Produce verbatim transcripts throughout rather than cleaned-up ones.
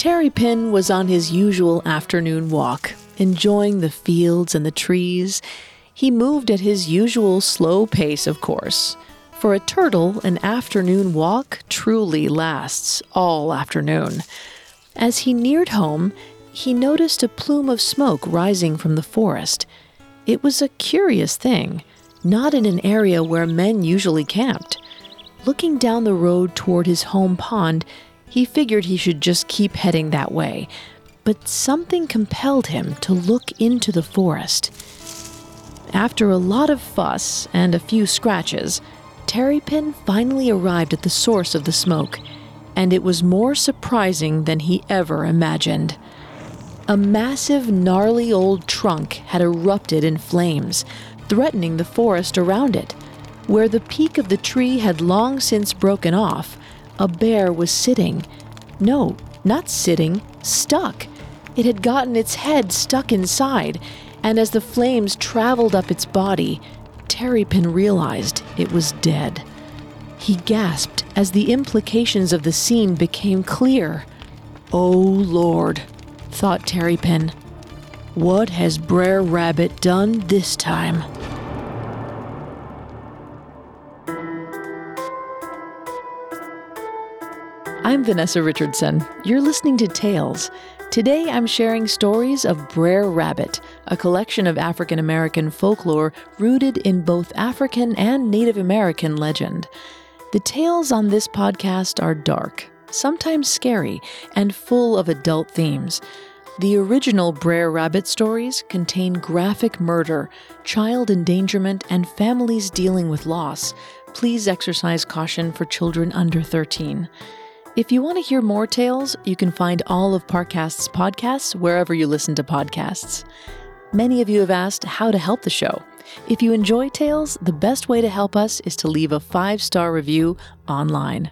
Terrypin was on his usual afternoon walk, enjoying the fields and the trees. He moved at his usual slow pace, of course. For a turtle, an afternoon walk truly lasts all afternoon. As he neared home, he noticed a plume of smoke rising from the forest. It was a curious thing, not in an area where men usually camped. Looking down the road toward his home pond, he figured he should just keep heading that way. But something compelled him to look into the forest. After a lot of fuss and a few scratches, Terrypin finally arrived at the source of the smoke, and it was more surprising than he ever imagined. A massive, gnarly old trunk had erupted in flames, threatening the forest around it. Where the peak of the tree had long since broken off, a bear was sitting. No, not sitting, stuck. It had gotten its head stuck inside, and as the flames traveled up its body, Terrypin realized it was dead. He gasped as the implications of the scene became clear. "Oh Lord," thought Terrypin. "What has Brer Rabbit done this time?" I'm Vanessa Richardson. You're listening to Tales. Today I'm sharing stories of Brer Rabbit, a collection of African American folklore rooted in both African and Native American legend. The tales on this podcast are dark, sometimes scary, and full of adult themes. The original Brer Rabbit stories contain graphic murder, child endangerment, and families dealing with loss. Please exercise caution for children under thirteen. If you want to hear more tales, you can find all of Parcast's podcasts wherever you listen to podcasts. Many of you have asked how to help the show. If you enjoy Tales, the best way to help us is to leave a five-star review online.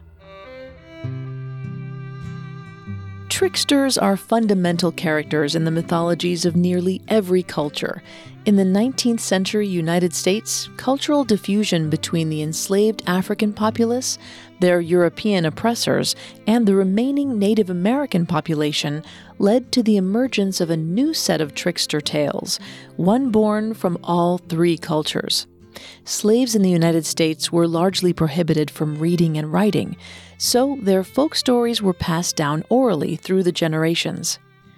Tricksters are fundamental characters in the mythologies of nearly every culture. In the nineteenth century United States, cultural diffusion between the enslaved African populace, their European oppressors, and the remaining Native American population led to the emergence of a new set of trickster tales, one born from all three cultures. Slaves in the United States were largely prohibited from reading and writing, so their folk stories were passed down orally through the generations.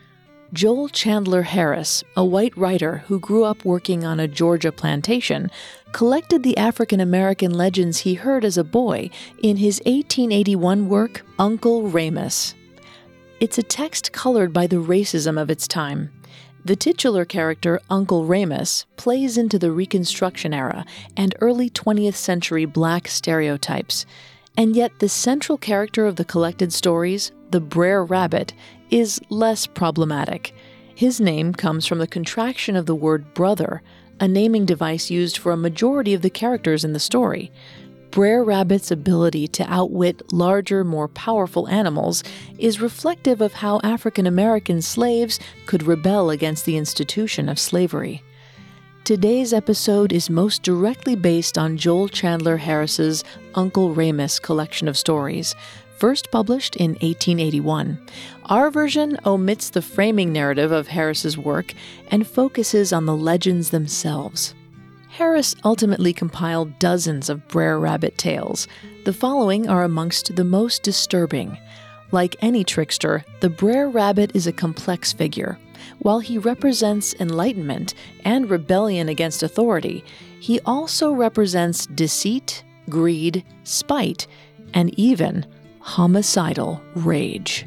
Joel Chandler Harris, a white writer who grew up working on a Georgia plantation, collected the African American legends he heard as a boy in his eighteen eighty-one work, Uncle Remus. It's a text colored by the racism of its time. The titular character, Uncle Remus, plays into the Reconstruction era and early twentieth century black stereotypes. And yet the central character of the collected stories, the Brer Rabbit, is less problematic. His name comes from the contraction of the word brother, a naming device used for a majority of the characters in the story. Brer Rabbit's ability to outwit larger, more powerful animals is reflective of how African American slaves could rebel against the institution of slavery. Today's episode is most directly based on Joel Chandler Harris's Uncle Remus collection of stories, first published in eighteen eighty-one. Our version omits the framing narrative of Harris's work and focuses on the legends themselves. Harris ultimately compiled dozens of Brer Rabbit tales. The following are amongst the most disturbing. Like any trickster, the Brer Rabbit is a complex figure. While he represents enlightenment and rebellion against authority, he also represents deceit, greed, spite, and even homicidal rage.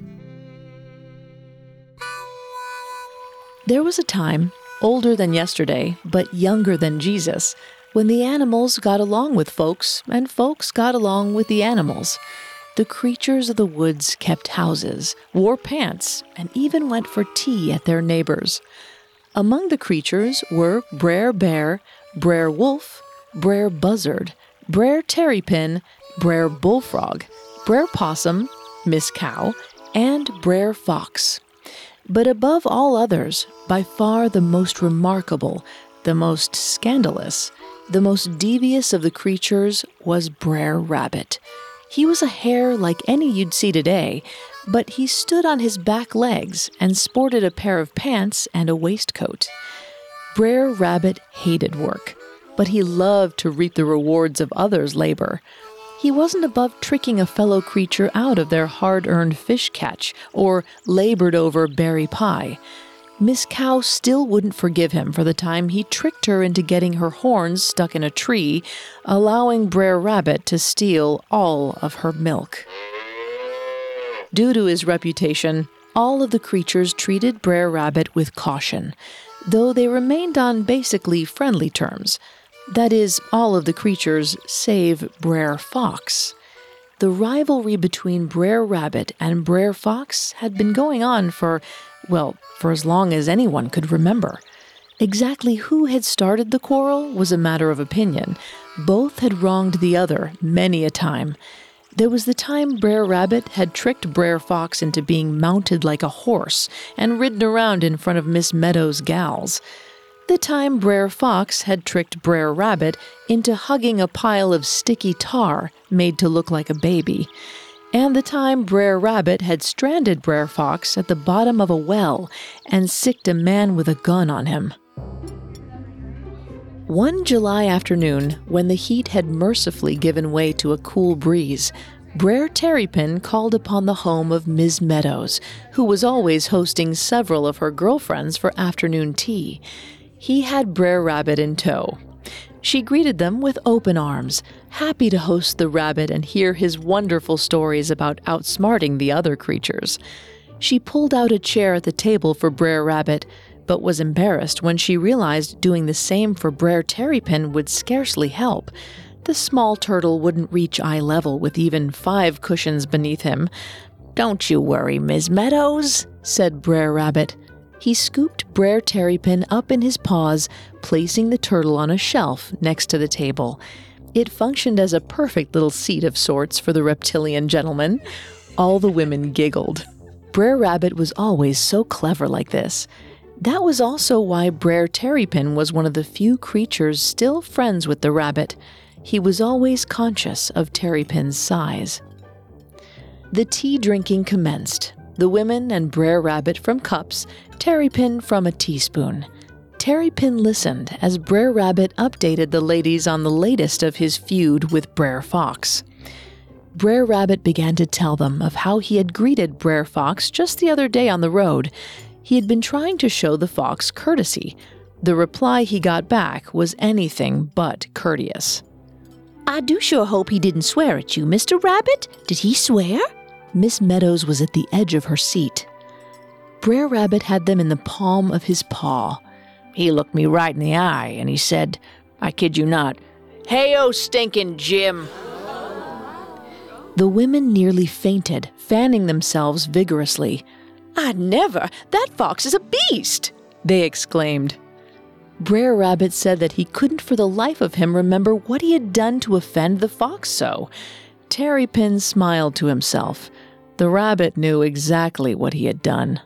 There was a time, older than yesterday, but younger than Jesus, when the animals got along with folks, and folks got along with the animals. The creatures of the woods kept houses, wore pants, and even went for tea at their neighbors. Among the creatures were Brer Bear, Brer Wolf, Brer Buzzard, Brer Terrypin, Brer Bullfrog, Brer Possum, Miss Cow, and Brer Fox. But above all others, by far the most remarkable, the most scandalous, the most devious of the creatures was Brer Rabbit. He was a hare like any you'd see today, but he stood on his back legs and sported a pair of pants and a waistcoat. Brer Rabbit hated work, but he loved to reap the rewards of others' labor. He wasn't above tricking a fellow creature out of their hard-earned fish catch or labored-over berry pie. Miss Cow still wouldn't forgive him for the time he tricked her into getting her horns stuck in a tree, allowing Brer Rabbit to steal all of her milk. Due to his reputation, all of the creatures treated Brer Rabbit with caution, though they remained on basically friendly terms. That is, all of the creatures save Brer Fox. The rivalry between Brer Rabbit and Brer Fox had been going on for, well, for as long as anyone could remember. Exactly who had started the quarrel was a matter of opinion. Both had wronged the other many a time. There was the time Brer Rabbit had tricked Brer Fox into being mounted like a horse and ridden around in front of Miss Meadow's gals. The time Brer Fox had tricked Brer Rabbit into hugging a pile of sticky tar made to look like a baby. And the time Brer Rabbit had stranded Brer Fox at the bottom of a well and sicked a man with a gun on him. One July afternoon, when the heat had mercifully given way to a cool breeze, Brer Tarrypin called upon the home of Miss Meadows, who was always hosting several of her girlfriends for afternoon tea. He had Brer Rabbit in tow. She greeted them with open arms, happy to host the rabbit and hear his wonderful stories about outsmarting the other creatures. She pulled out a chair at the table for Brer Rabbit, but was embarrassed when she realized doing the same for Brer Tarrypin would scarcely help. The small turtle wouldn't reach eye level with even five cushions beneath him. "Don't you worry, Miss Meadows," said Brer Rabbit. He scooped Brer Tarrypin up in his paws, placing the turtle on a shelf next to the table. It functioned as a perfect little seat of sorts for the reptilian gentleman. All the women giggled. Brer Rabbit was always so clever like this. That was also why Brer Tarrypin was one of the few creatures still friends with the rabbit. He was always conscious of Tarrypin's size. The tea drinking commenced. The women and Brer Rabbit from cups, Tarrypin from a teaspoon. Tarrypin listened as Brer Rabbit updated the ladies on the latest of his feud with Brer Fox. Brer Rabbit began to tell them of how he had greeted Brer Fox just the other day on the road. He had been trying to show the fox courtesy. The reply he got back was anything but courteous. "I do sure hope he didn't swear at you, Mister Rabbit. Did he swear?" Miss Meadows was at the edge of her seat. Brer Rabbit had them in the palm of his paw. He looked me right in the eye, and he said, I kid you not, "Hey-o, stinking Jim!" The women nearly fainted, fanning themselves vigorously. "I never! That fox is a beast!" they exclaimed. Brer Rabbit said that he couldn't for the life of him remember what he had done to offend the fox so. Tarrypin smiled to himself. The rabbit knew exactly what he had done.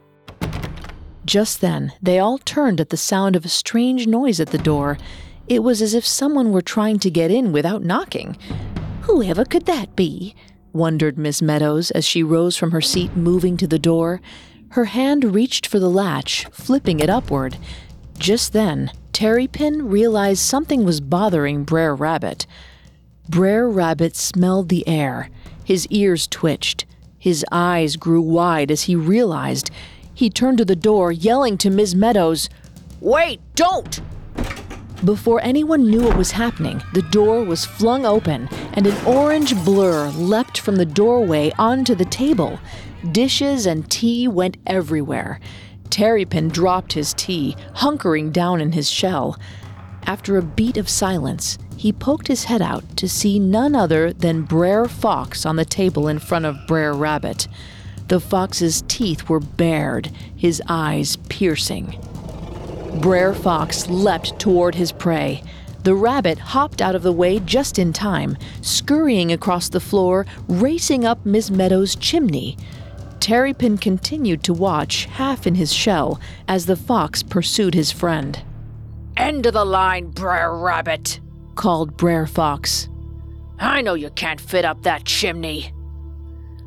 Just then, they all turned at the sound of a strange noise at the door. It was as if someone were trying to get in without knocking. "Whoever could that be?" wondered Miss Meadows as she rose from her seat, moving to the door. Her hand reached for the latch, flipping it upward. Just then, Tarrypin realized something was bothering Brer Rabbit. Brer Rabbit smelled the air. His ears twitched. His eyes grew wide as he realized. He turned to the door, yelling to Miss Meadows, "Wait, don't!" Before anyone knew what was happening, the door was flung open, and an orange blur leapt from the doorway onto the table. Dishes and tea went everywhere. Tarrypin dropped his tea, hunkering down in his shell. After a beat of silence, he poked his head out to see none other than Brer Fox on the table in front of Brer Rabbit. The fox's teeth were bared, his eyes piercing. Brer Fox leapt toward his prey. The rabbit hopped out of the way just in time, scurrying across the floor, racing up Miss Meadows' chimney. Tarrypin continued to watch, half in his shell, as the fox pursued his friend. "End of the line, Brer Rabbit," called Brer Fox. "I know you can't fit up that chimney."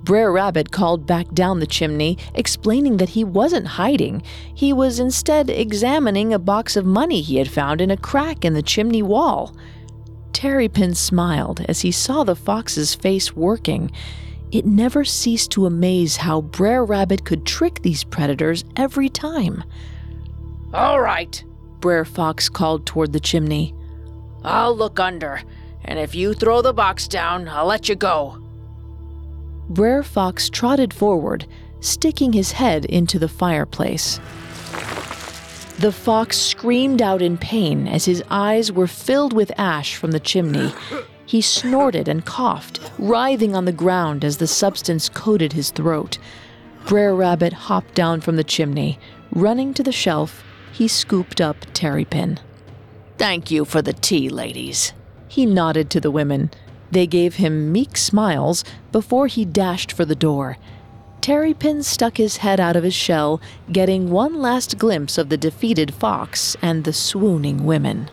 Brer Rabbit called back down the chimney, explaining that he wasn't hiding. He was instead examining a box of money he had found in a crack in the chimney wall. Terrapin smiled as he saw the fox's face working. It never ceased to amaze how Brer Rabbit could trick these predators every time. "All right," Brer Fox called toward the chimney. "I'll look under, and if you throw the box down, I'll let you go." Brer Fox trotted forward, sticking his head into the fireplace. The fox screamed out in pain as his eyes were filled with ash from the chimney. He snorted and coughed, writhing on the ground as the substance coated his throat. Brer Rabbit hopped down from the chimney. Running to the shelf, he scooped up Terrapin. "Thank you for the tea, ladies." He nodded to the women. They gave him meek smiles before he dashed for the door. Terrapin stuck his head out of his shell, getting one last glimpse of the defeated fox and the swooning women.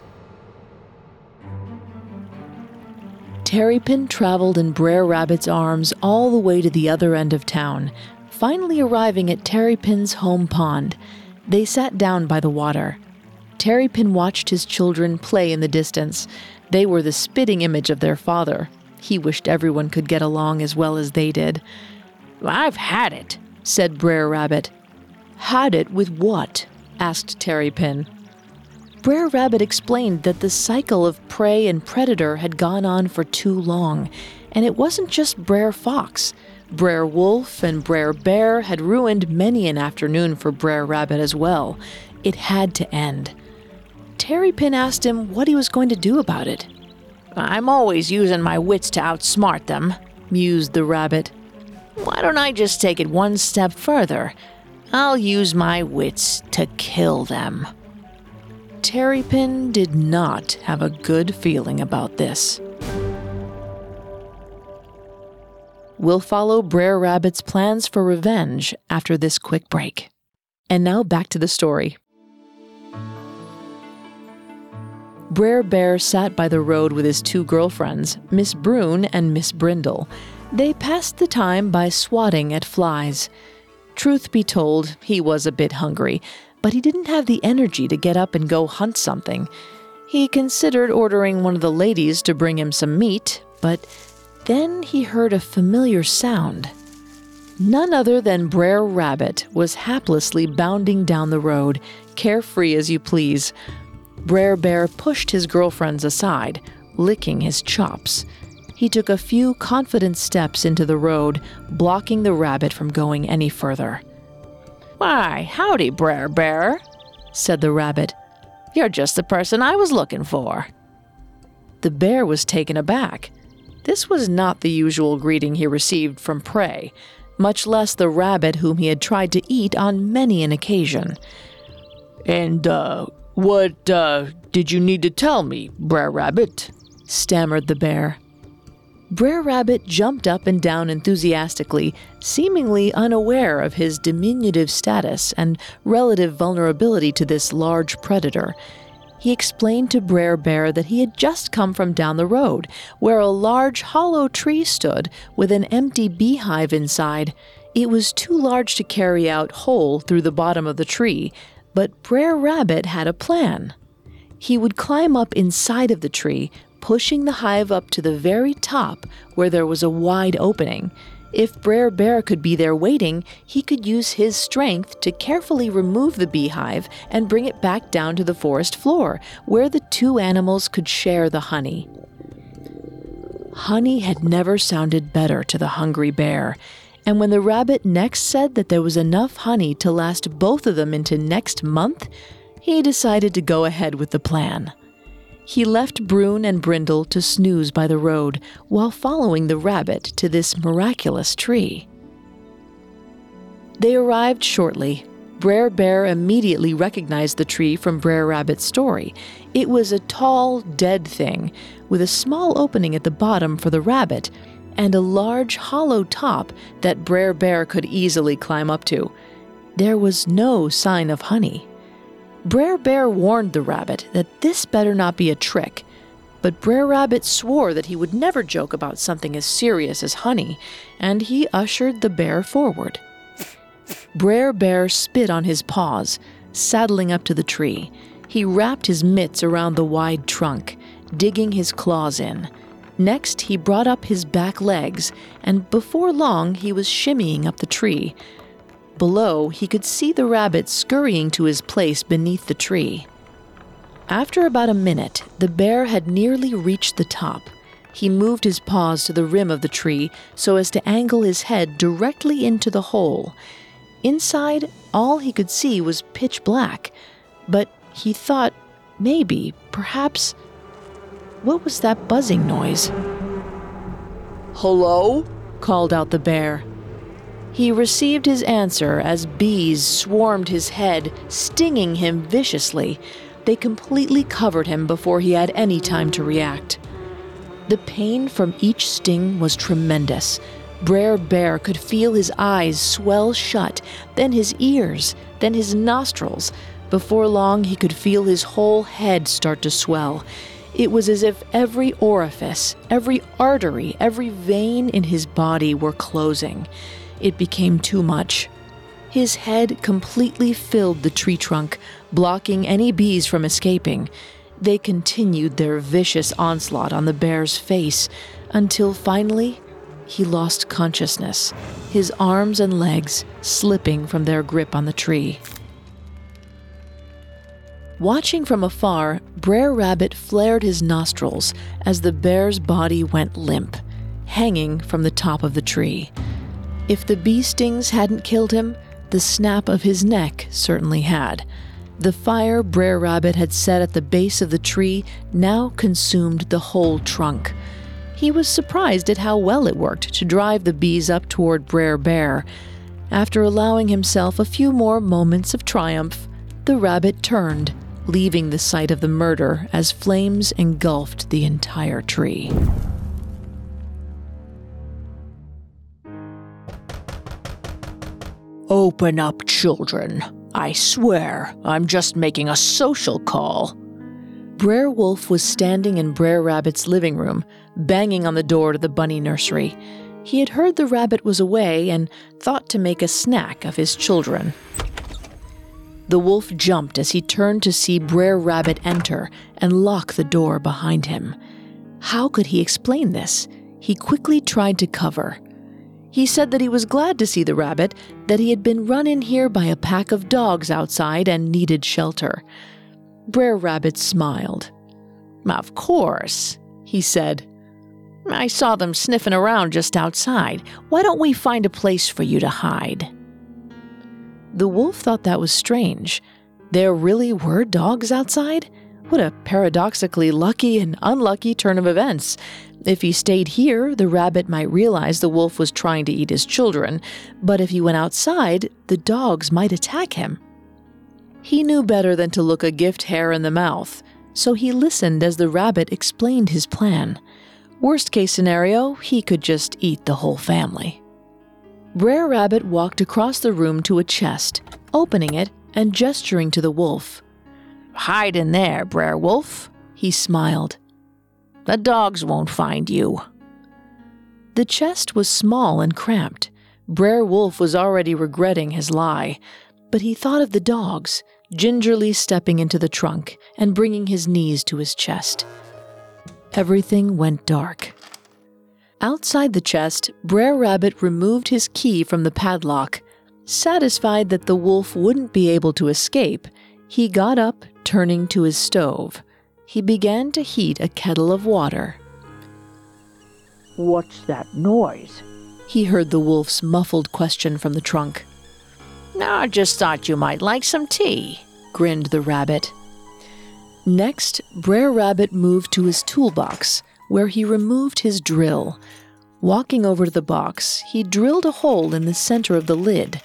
Terrapin traveled in Brer Rabbit's arms all the way to the other end of town, finally arriving at Terrapin's home pond. They sat down by the water. Terrapin watched his children play in the distance. They were the spitting image of their father. He wished everyone could get along as well as they did. "I've had it," said Brer Rabbit. "Had it with what?" asked Terrapin. Brer Rabbit explained that the cycle of prey and predator had gone on for too long, and it wasn't just Brer Fox. Brer Wolf and Brer Bear had ruined many an afternoon for Brer Rabbit as well. It had to end. Terrapin asked him what he was going to do about it. "I'm always using my wits to outsmart them," mused the rabbit. "Why don't I just take it one step further? I'll use my wits to kill them." Terrapin did not have a good feeling about this. We'll follow Brer Rabbit's plans for revenge after this quick break. And now back to the story. Brer Bear sat by the road with his two girlfriends, Miss Brune and Miss Brindle. They passed the time by swatting at flies. Truth be told, he was a bit hungry, but he didn't have the energy to get up and go hunt something. He considered ordering one of the ladies to bring him some meat, but then he heard a familiar sound. None other than Brer Rabbit was haplessly bounding down the road, carefree as you please. Brer Bear pushed his girlfriends aside, licking his chops. He took a few confident steps into the road, blocking the rabbit from going any further. "Why, howdy, Brer Bear," said the rabbit. "You're just the person I was looking for." The bear was taken aback. This was not the usual greeting he received from prey, much less the rabbit whom he had tried to eat on many an occasion. "And, uh, what, uh, did you need to tell me, Brer Rabbit?" stammered the bear. Brer Rabbit jumped up and down enthusiastically, seemingly unaware of his diminutive status and relative vulnerability to this large predator. He explained to Brer Bear that he had just come from down the road, where a large hollow tree stood with an empty beehive inside. It was too large to carry out whole through the bottom of the tree, but Brer Rabbit had a plan. He would climb up inside of the tree, pushing the hive up to the very top where there was a wide opening. If Brer Bear could be there waiting, he could use his strength to carefully remove the beehive and bring it back down to the forest floor, where the two animals could share the honey. Honey had never sounded better to the hungry bear, and when the rabbit next said that there was enough honey to last both of them into next month, he decided to go ahead with the plan. He left Brune and Brindle to snooze by the road while following the rabbit to this miraculous tree. They arrived shortly. Brer Bear immediately recognized the tree from Brer Rabbit's story. It was a tall, dead thing, with a small opening at the bottom for the rabbit, and a large hollow top that Brer Bear could easily climb up to. There was no sign of honey. Brer Bear warned the rabbit that this better not be a trick, but Brer Rabbit swore that he would never joke about something as serious as honey, and he ushered the bear forward. Brer Bear spit on his paws, saddling up to the tree. He wrapped his mitts around the wide trunk, digging his claws in. Next, he brought up his back legs, and before long he was shimmying up the tree. Below, he could see the rabbit scurrying to his place beneath the tree. After about a minute, the bear had nearly reached the top. He moved his paws to the rim of the tree so as to angle his head directly into the hole. Inside, all he could see was pitch black, but he thought maybe, perhaps... What was that buzzing noise? "Hello?" called out the bear. He received his answer as bees swarmed his head, stinging him viciously. They completely covered him before he had any time to react. The pain from each sting was tremendous. Brer Bear could feel his eyes swell shut, then his ears, then his nostrils. Before long, he could feel his whole head start to swell. It was as if every orifice, every artery, every vein in his body were closing. It became too much. His head completely filled the tree trunk, blocking any bees from escaping. They continued their vicious onslaught on the bear's face until finally he lost consciousness, his arms and legs slipping from their grip on the tree. Watching from afar, Brer Rabbit flared his nostrils as the bear's body went limp, hanging from the top of the tree. If the bee stings hadn't killed him, the snap of his neck certainly had. The fire Brer Rabbit had set at the base of the tree now consumed the whole trunk. He was surprised at how well it worked to drive the bees up toward Brer Bear. After allowing himself a few more moments of triumph, the rabbit turned, leaving the site of the murder as flames engulfed the entire tree. "Open up, children. I swear, I'm just making a social call." Brer Wolf was standing in Brer Rabbit's living room, banging on the door to the bunny nursery. He had heard the rabbit was away and thought to make a snack of his children. The wolf jumped as he turned to see Brer Rabbit enter and lock the door behind him. How could he explain this? He quickly tried to cover. He said that he was glad to see the rabbit, that he had been run in here by a pack of dogs outside and needed shelter. Brer Rabbit smiled. "Of course," he said. "I saw them sniffing around just outside. Why don't we find a place for you to hide?" The wolf thought that was strange. There really were dogs outside? What a paradoxically lucky and unlucky turn of events. If he stayed here, the rabbit might realize the wolf was trying to eat his children, but if he went outside, the dogs might attack him. He knew better than to look a gift hare in the mouth, so he listened as the rabbit explained his plan. Worst case scenario, he could just eat the whole family. Brer Rabbit walked across the room to a chest, opening it and gesturing to the wolf. "Hide in there, Brer Wolf," he smiled. "The dogs won't find you." The chest was small and cramped. Brer Wolf was already regretting his lie, but he thought of the dogs, gingerly stepping into the trunk and bringing his knees to his chest. Everything went dark. Outside the chest, Brer Rabbit removed his key from the padlock. Satisfied that the wolf wouldn't be able to escape, he got up, turning to his stove. He began to heat a kettle of water. "What's that noise?" he heard the wolf's muffled question from the trunk. "I just thought you might like some tea," grinned the rabbit. Next, Brer Rabbit moved to his toolbox, where he removed his drill. Walking over to the box, he drilled a hole in the center of the lid.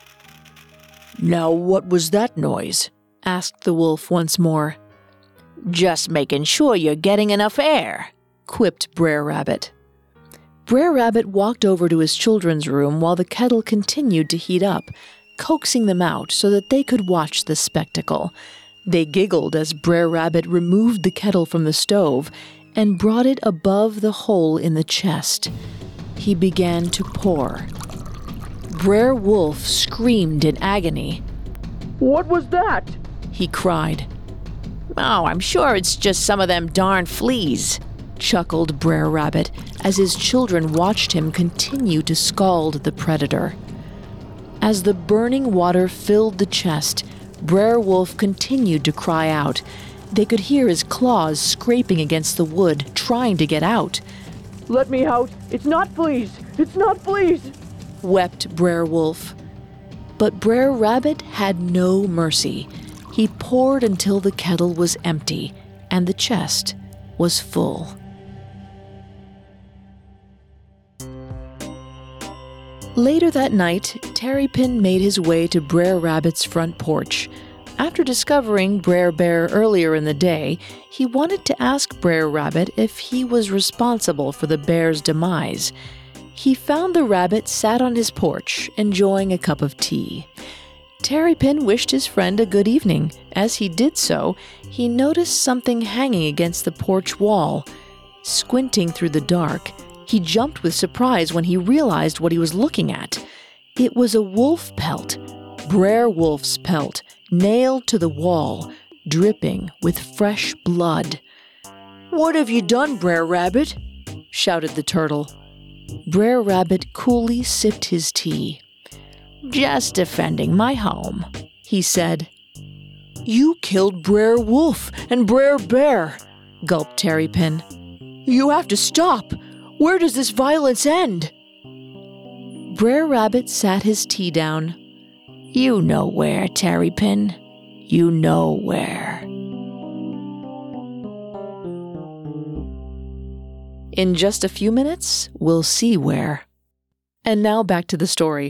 "Now what was that noise?" asked the wolf once more. "Just making sure you're getting enough air," quipped Brer Rabbit. Brer Rabbit walked over to his children's room while the kettle continued to heat up, coaxing them out so that they could watch the spectacle. They giggled as Brer Rabbit removed the kettle from the stove, and brought it above the hole in the chest. He began to pour. Brer Wolf screamed in agony. "What was that?" he cried. "Oh, I'm sure it's just some of them darn fleas," chuckled Brer Rabbit as his children watched him continue to scald the predator. As the burning water filled the chest, Brer Wolf continued to cry out. They could hear his claws scraping against the wood, trying to get out. "Let me out! It's not fleas! It's not fleas!" wept Brer Wolf. But Brer Rabbit had no mercy. He poured until the kettle was empty and the chest was full. Later that night, Terrapin made his way to Brer Rabbit's front porch. After discovering Brer Bear earlier in the day, he wanted to ask Brer Rabbit if he was responsible for the bear's demise. He found the rabbit sat on his porch, enjoying a cup of tea. Terrapin wished his friend a good evening. As he did so, he noticed something hanging against the porch wall. Squinting through the dark, he jumped with surprise when he realized what he was looking at. It was a wolf pelt, Brer Wolf's pelt, nailed to the wall, dripping with fresh blood. "What have you done, Brer Rabbit?" shouted the turtle. Brer Rabbit coolly sipped his tea. "Just defending my home," he said. "You killed Brer Wolf and Brer Bear," gulped Terrapin. "You have to stop. Where does this violence end?" Brer Rabbit sat his tea down. "You know where, Terrapin. You know where." In just a few minutes, we'll see where. And now back to the story.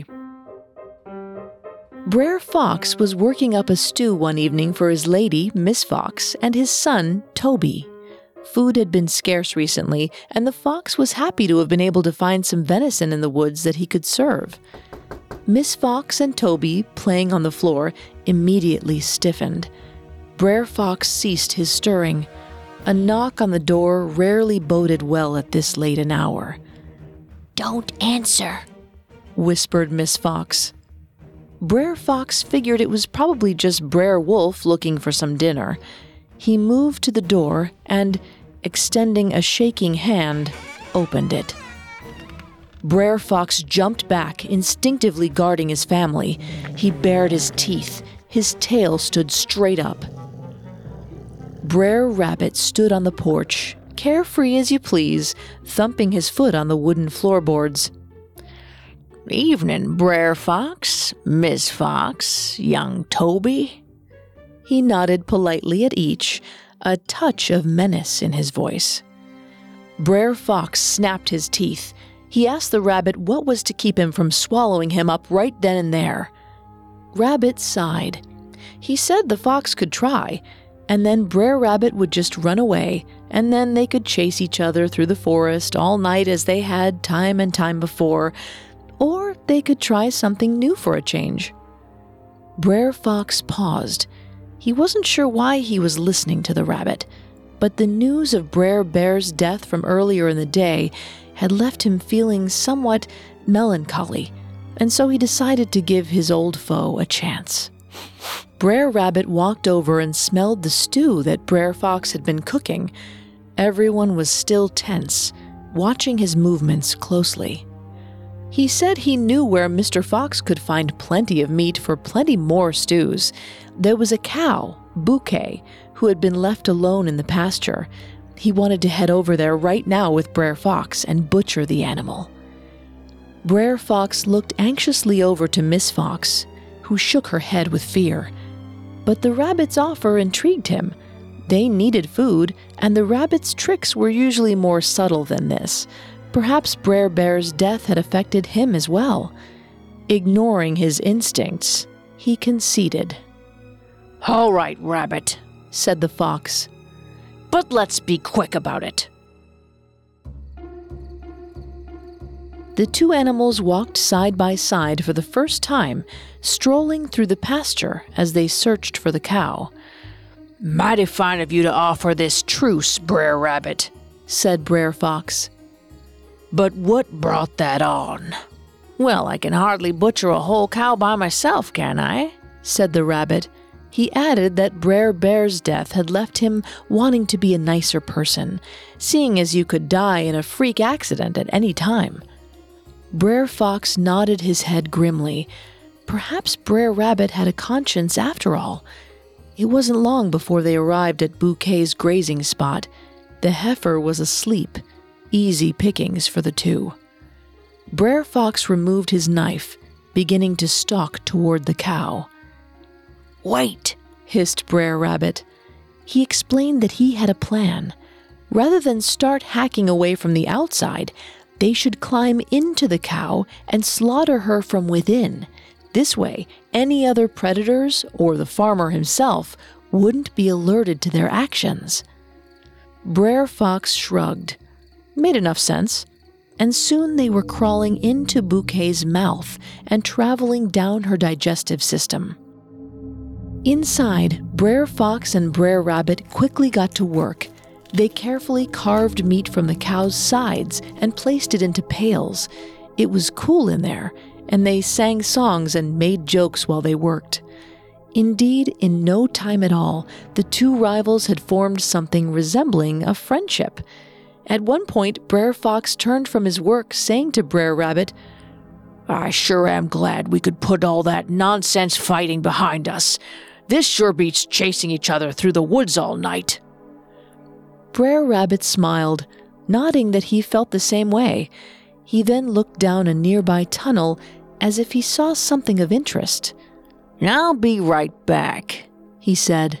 Brer Fox was working up a stew one evening for his lady, Miss Fox, and his son, Toby. Food had been scarce recently, and the fox was happy to have been able to find some venison in the woods that he could serve. Miss Fox and Toby, playing on the floor, immediately stiffened. Brer Fox ceased his stirring. A knock on the door rarely boded well at this late an hour. "Don't answer," whispered Miss Fox. Brer Fox figured it was probably just Brer Wolf looking for some dinner. He moved to the door and, extending a shaking hand, opened it. Brer Fox jumped back, instinctively guarding his family. He bared his teeth. His tail stood straight up. Brer Rabbit stood on the porch, carefree as you please, thumping his foot on the wooden floorboards. "Evening, Brer Fox, Miss Fox, young Toby." He nodded politely at each, a touch of menace in his voice. Brer Fox snapped his teeth. He asked the rabbit what was to keep him from swallowing him up right then and there. Rabbit sighed. He said the fox could try, and then Brer Rabbit would just run away, and then they could chase each other through the forest all night as they had time and time before, or they could try something new for a change. Brer Fox paused. He wasn't sure why he was listening to the rabbit, but the news of Brer Bear's death from earlier in the day had left him feeling somewhat melancholy, and so he decided to give his old foe a chance. Brer Rabbit walked over and smelled the stew that Brer Fox had been cooking. Everyone was still tense, watching his movements closely. He said he knew where Mister Fox could find plenty of meat for plenty more stews. There was a cow, Bouquet, who had been left alone in the pasture. He wanted to head over there right now with Brer Fox and butcher the animal. Brer Fox looked anxiously over to Miss Fox, who shook her head with fear. But the rabbit's offer intrigued him. They needed food, and the rabbit's tricks were usually more subtle than this. Perhaps Brer Bear's death had affected him as well. Ignoring his instincts, he conceded. "All right, Rabbit," said the fox. "But let's be quick about it." The two animals walked side by side for the first time, strolling through the pasture as they searched for the cow. "Mighty fine of you to offer this truce, Brer Rabbit," said Brer Fox. "But what brought that on?" "Well, I can hardly butcher a whole cow by myself, can I?" said the rabbit. He added that Brer Bear's death had left him wanting to be a nicer person, seeing as you could die in a freak accident at any time. Brer Fox nodded his head grimly. Perhaps Brer Rabbit had a conscience after all. It wasn't long before they arrived at Bouquet's grazing spot. The heifer was asleep. Easy pickings for the two. Brer Fox removed his knife, beginning to stalk toward the cow. "Wait," hissed Brer Rabbit. He explained that he had a plan. Rather than start hacking away from the outside, they should climb into the cow and slaughter her from within. This way, any other predators or the farmer himself wouldn't be alerted to their actions. Brer Fox shrugged. Made enough sense. And soon they were crawling into Bouquet's mouth and traveling down her digestive system. Inside, Brer Fox and Brer Rabbit quickly got to work. They carefully carved meat from the cow's sides and placed it into pails. It was cool in there, and they sang songs and made jokes while they worked. Indeed, in no time at all, the two rivals had formed something resembling a friendship. At one point, Brer Fox turned from his work, saying to Brer Rabbit, "I sure am glad we could put all that nonsense fighting behind us. This sure beats chasing each other through the woods all night." Brer Rabbit smiled, nodding that he felt the same way. He then looked down a nearby tunnel as if he saw something of interest. "I'll be right back," he said.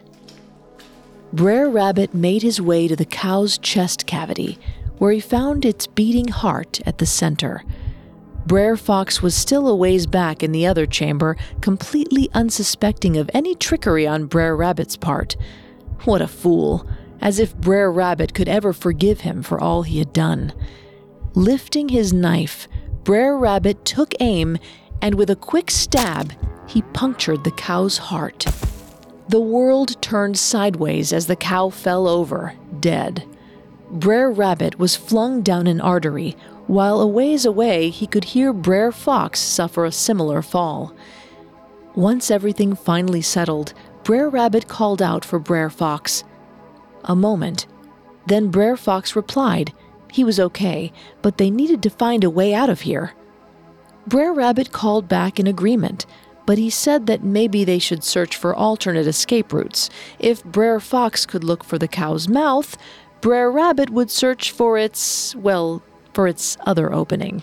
Brer Rabbit made his way to the cow's chest cavity, where he found its beating heart at the center. Brer Fox was still a ways back in the other chamber, completely unsuspecting of any trickery on Brer Rabbit's part. What a fool! As if Brer Rabbit could ever forgive him for all he had done. Lifting his knife, Brer Rabbit took aim, and with a quick stab, he punctured the cow's heart. The world turned sideways as the cow fell over, dead. Brer Rabbit was flung down an artery, while a ways away he could hear Brer Fox suffer a similar fall. Once everything finally settled, Brer Rabbit called out for Brer Fox. A moment. Then Brer Fox replied he was okay, but they needed to find a way out of here. Brer Rabbit called back in agreement, but he said that maybe they should search for alternate escape routes. If Brer Fox could look for the cow's mouth, Brer Rabbit would search for its, well, for its other opening.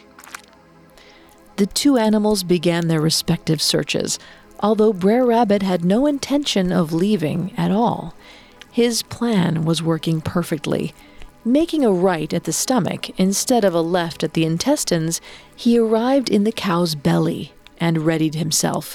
The two animals began their respective searches, although Brer Rabbit had no intention of leaving at all. His plan was working perfectly. Making a right at the stomach instead of a left at the intestines, he arrived in the cow's belly and readied himself.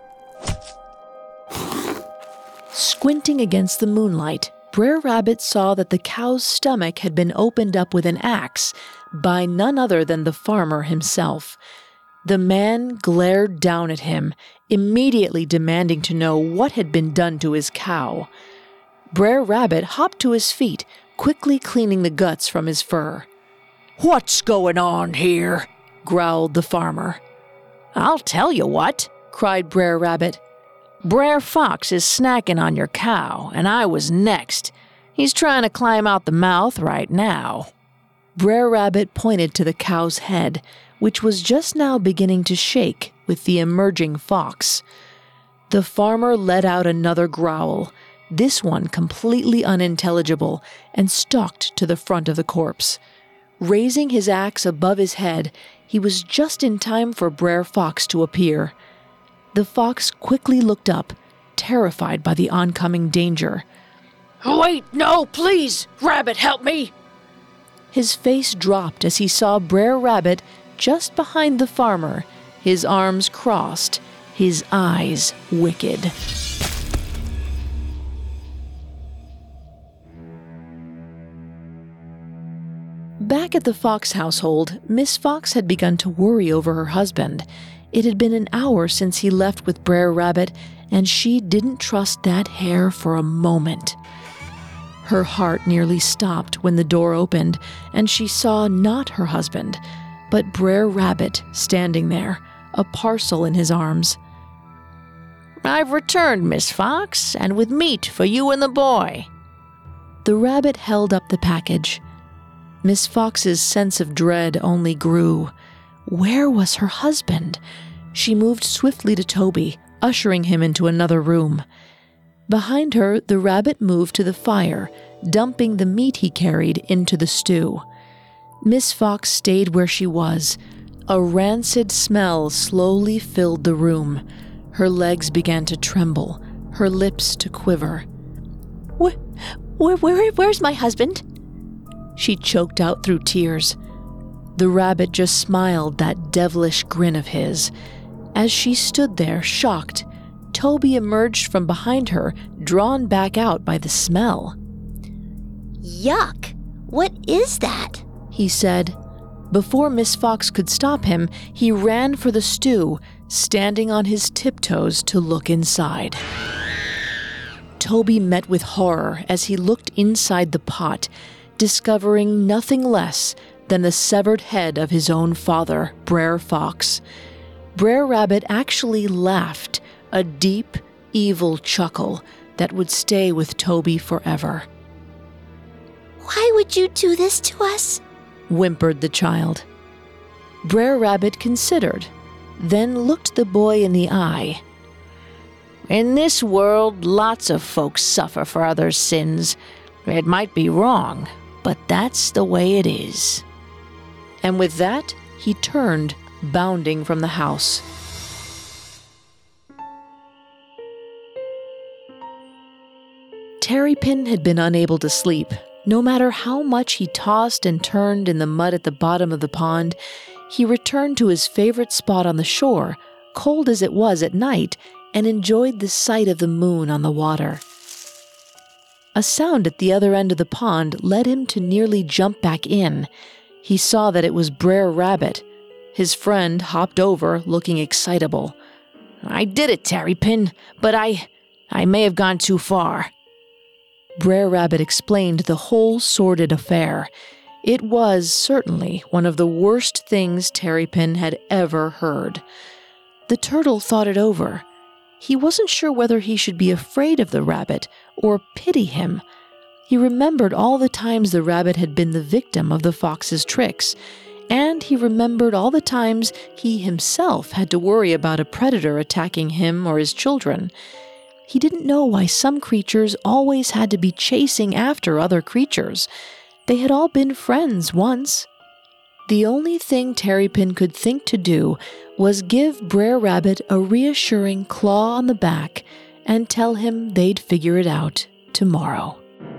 Squinting against the moonlight, Brer Rabbit saw that the cow's stomach had been opened up with an axe by none other than the farmer himself. The man glared down at him, immediately demanding to know what had been done to his cow. Brer Rabbit hopped to his feet, quickly cleaning the guts from his fur. "What's going on here?" growled the farmer. "I'll tell you what," cried Brer Rabbit. "Brer Fox is snacking on your cow, and I was next. He's trying to climb out the mouth right now." Brer Rabbit pointed to the cow's head, which was just now beginning to shake with the emerging fox. The farmer let out another growl, this one completely unintelligible, and stalked to the front of the corpse. Raising his axe above his head, he was just in time for Brer Fox to appear. The fox quickly looked up, terrified by the oncoming danger. "Wait, no, please! Rabbit, help me!" His face dropped as he saw Brer Rabbit just behind the farmer, his arms crossed, his eyes wicked. Back at the Fox household, Miss Fox had begun to worry over her husband. It had been an hour since he left with Brer Rabbit, and she didn't trust that hare for a moment. Her heart nearly stopped when the door opened and she saw not her husband, but Brer Rabbit standing there, a parcel in his arms. "I've returned, Miss Fox, and with meat for you and the boy." The rabbit held up the package. Miss Fox's sense of dread only grew. Where was her husband? She moved swiftly to Toby, ushering him into another room. Behind her, the rabbit moved to the fire, dumping the meat he carried into the stew. Miss Fox stayed where she was. A rancid smell slowly filled the room. Her legs began to tremble, her lips to quiver. Where, where, where, where's my husband? She choked out through tears. The rabbit just smiled that devilish grin of his. As she stood there, shocked, Toby emerged from behind her, drawn back out by the smell. Yuck! What is that? He said. Before Miss Fox could stop him, he ran for the stew, standing on his tiptoes to look inside. Toby met with horror as he looked inside the pot, discovering nothing less than the severed head of his own father, Brer Fox. Brer Rabbit actually laughed, a deep, evil chuckle that would stay with Toby forever. Why would you do this to us? Whimpered the child. Brer Rabbit considered, then looked the boy in the eye. In this world, lots of folks suffer for others' sins. It might be wrong, but that's the way it is. And with that, he turned, bounding from the house. Terrypin had been unable to sleep. No matter how much he tossed and turned in the mud at the bottom of the pond, he returned to his favorite spot on the shore, cold as it was at night, and enjoyed the sight of the moon on the water. A sound at the other end of the pond led him to nearly jump back in. He saw that it was Brer Rabbit. His friend hopped over, looking excitable. "I did it, Terrypin, but I... I may have gone too far." Brer Rabbit explained the whole sordid affair. It was certainly one of the worst things Terrypin had ever heard. The turtle thought it over. He wasn't sure whether he should be afraid of the rabbit or pity him. He remembered all the times the rabbit had been the victim of the fox's tricks, and he remembered all the times he himself had to worry about a predator attacking him or his children. He didn't know why some creatures always had to be chasing after other creatures. They had all been friends once. The only thing Terrypin could think to do was give Brer Rabbit a reassuring claw on the back and tell him they'd figure it out tomorrow.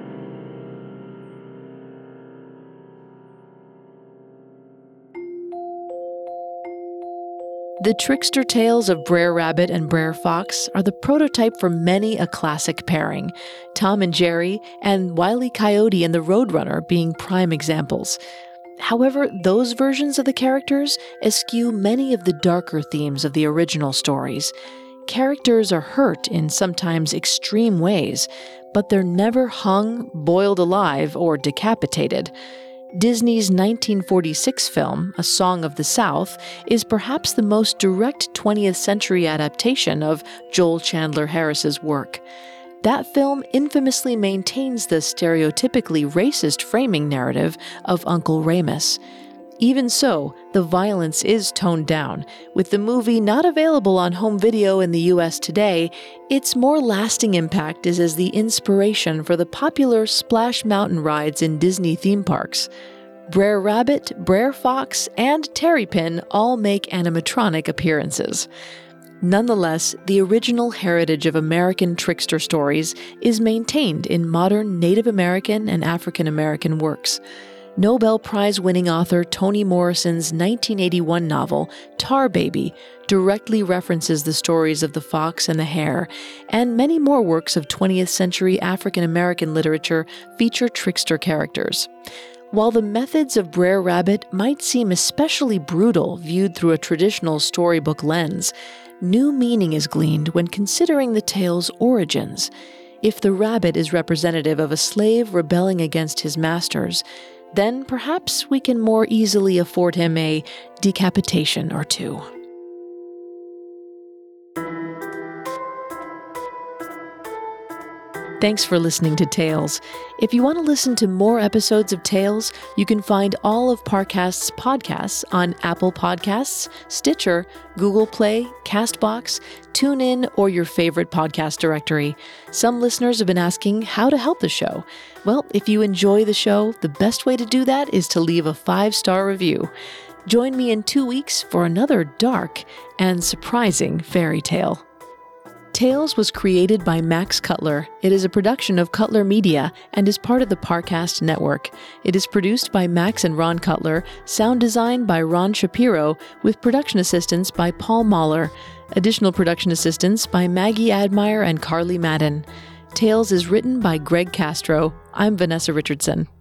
The trickster tales of Brer Rabbit and Brer Fox are the prototype for many a classic pairing, Tom and Jerry and Wile E. Coyote and the Roadrunner being prime examples. However, those versions of the characters eschew many of the darker themes of the original stories. Characters are hurt in sometimes extreme ways, but they're never hung, boiled alive, or decapitated. Disney's nineteen forty-six film, A Song of the South, is perhaps the most direct twentieth century adaptation of Joel Chandler Harris's work. That film infamously maintains the stereotypically racist framing narrative of Uncle Remus. Even so, the violence is toned down. With the movie not available on home video in the U S today, its more lasting impact is as the inspiration for the popular Splash Mountain rides in Disney theme parks. Brer Rabbit, Brer Fox, and Terrypin all make animatronic appearances. Nonetheless, the original heritage of American trickster stories is maintained in modern Native American and African American works. Nobel Prize-winning author Toni Morrison's nineteen eighty-one novel, Tar Baby, directly references the stories of the fox and the hare, and many more works of twentieth century African American literature feature trickster characters. While the methods of Brer Rabbit might seem especially brutal viewed through a traditional storybook lens, new meaning is gleaned when considering the tale's origins. If the rabbit is representative of a slave rebelling against his masters, then perhaps we can more easily afford him a decapitation or two. Thanks for listening to Tales. If you want to listen to more episodes of Tales, you can find all of Parcast's podcasts on Apple Podcasts, Stitcher, Google Play, CastBox, TuneIn, or your favorite podcast directory. Some listeners have been asking how to help the show. Well, if you enjoy the show, the best way to do that is to leave a five-star review. Join me in two weeks for another dark and surprising fairy tale. Tales was created by Max Cutler. It is a production of Cutler Media and is part of the Parcast Network. It is produced by Max and Ron Cutler, sound design by Ron Shapiro, with production assistance by Paul Mahler. Additional production assistance by Maggie Admire and Carly Madden. Tales is written by Greg Castro. I'm Vanessa Richardson.